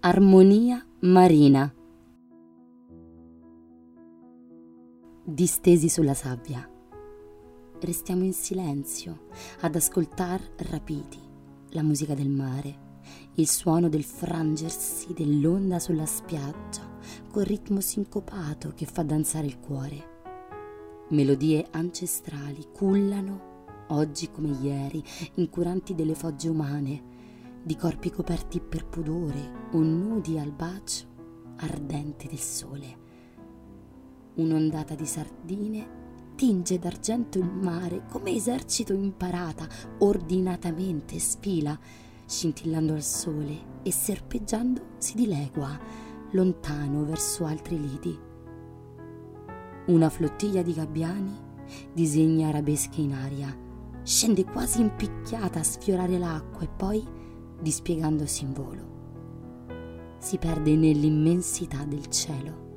Armonia marina. Distesi sulla sabbia, restiamo in silenzio ad ascoltar rapiti la musica del mare, il suono del frangersi dell'onda sulla spiaggia, col ritmo sincopato che fa danzare il cuore. Melodie ancestrali cullano, oggi come ieri, incuranti delle fogge umane, di corpi coperti per pudore o nudi al bacio ardente del sole. Un'ondata di sardine tinge d'argento il mare come esercito in parata, ordinatamente sfila, scintillando al sole e serpeggiando si dilegua, lontano verso altri lidi. Una flottiglia di gabbiani disegna arabesche in aria, scende quasi impicchiata a sfiorare l'acqua e poi, dispiegandosi in volo, si perde nell'immensità del cielo.